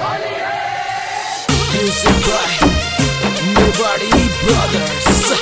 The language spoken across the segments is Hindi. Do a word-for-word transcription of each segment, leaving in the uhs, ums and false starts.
Music by Nobody Brothers.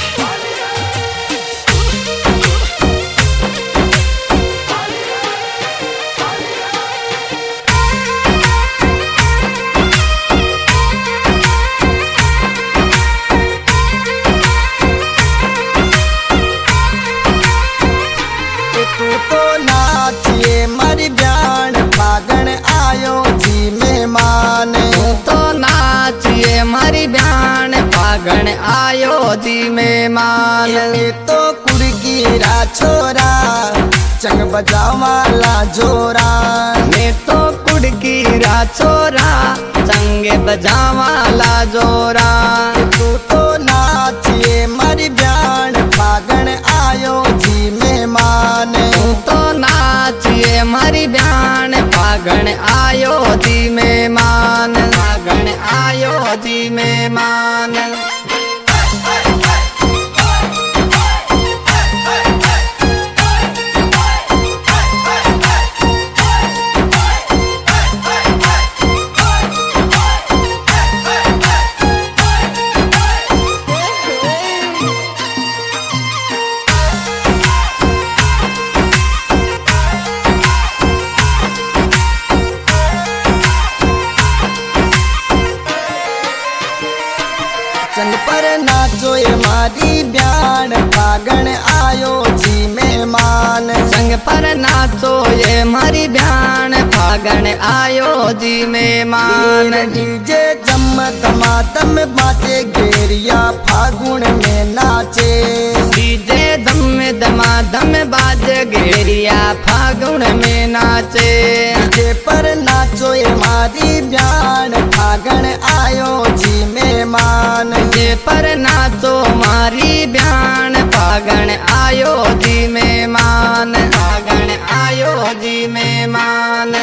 तू तो नाचिए मरी ब्याण फागण आयो जी मेहमान। तू तो नाचिए मरी ब्याण फागण आयो जी मेहमान। ये तो कुड़की रा छोरा चंग बजावाला जोरा। मैं तो कुड़की रा छोरा चंगे बजावाला जोरा। तू तो नाचिए मरी ब्याण फागण आयो जी मेहमान। तू तो नाचिए मरी ब्याण फागण आयो जी मेहमान। फागण आयो जी मेहमान। चंग पर नाचो ये मारी ब्याण फागण आयो जी मेहमान। संग पर नाचो ये मरी ब्याण फागण आयो जी मेहमान। डीजे जम दमादम बाजे घेरिया फागुन में नाचे। डीजे दम दमादम बाज घेरिया फागुन में नाचे। डीजे पर नाचो ये मारी ब्याण फागण आयो जी मेहमान। डीजे पर नाचो मारी ब्याण फागण आयो जी मेहमान। फागण आयो जी मेहमान।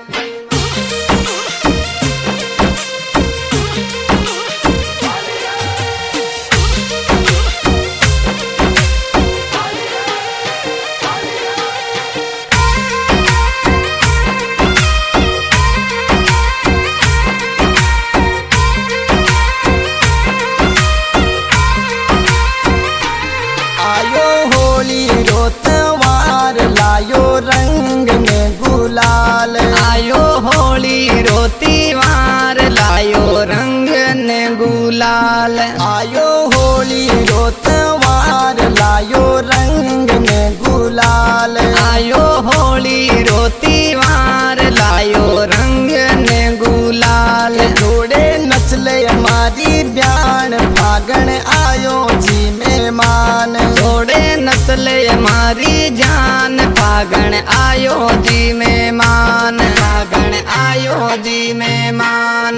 आयो होली रोतवार लायो रंग में गुलाल। आयो होली रोती वार लायो रंग ने गुलाल। आयो होली रोतवार लायो रंग में गुलाल। आयो होली रोती वार लायो रंग ने गुलाल। जोड़े नचले हमारी ब्याण फागण आयो जी मेहमान। जोड़े नस्ले मारी जान फागण आयो जी मेहमान। फागण आयो जी मेहमान।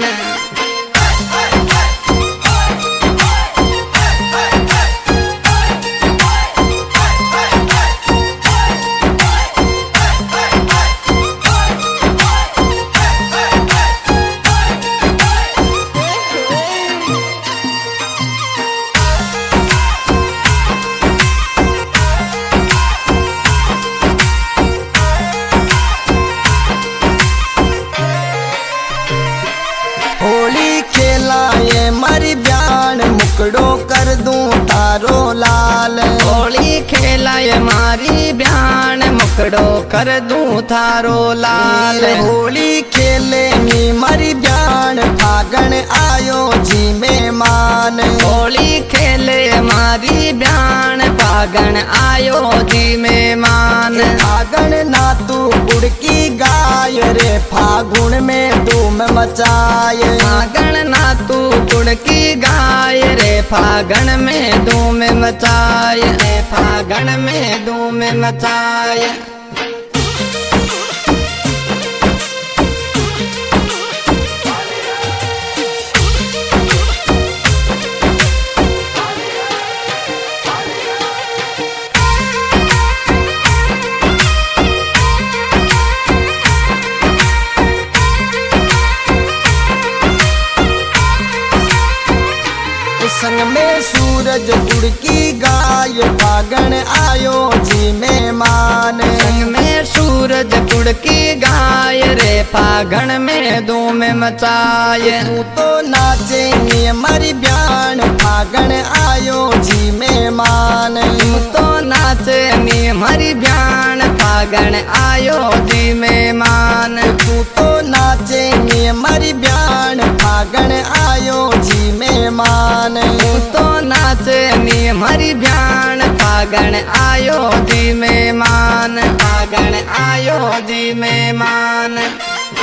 होली खेला ये मरी ब्याण मुकड़ो कर दूं तारो लाल। होली खेलाए मारी ब्याण मुकड़ो कर दूं थारो लाल। होली खेले नी मरी ब्याण फागण आयो जी मेहमान। होली खेले मारी ब्याण फागण आयो जी मेहमान। फागण ना तू कुड़की गाय रे फागुन में धूम मचाए। फागण ना तू कुड़की गाय रे फागण में धूम मचाए। रे फागण में धूम मचाए। संग में सूर सूरज कुड़की गाय फागण आयो जी मेहमान। संग में सूरज कुड़की गाय रे फागण में धूम मचाए। तू तो नाचे नी मरी ब्यान फागण आयो जी मेहमान। तू तो नाचे नी मरी ब्यान फागण आयो जी मेहमान। तू तो नाचे नी मरी ब्यान फागण आयो जी मेहमान। तू तो नाचे नी मरी ब्यान फागण आयो जी मेहमान। फागण आयो जी मेहमान।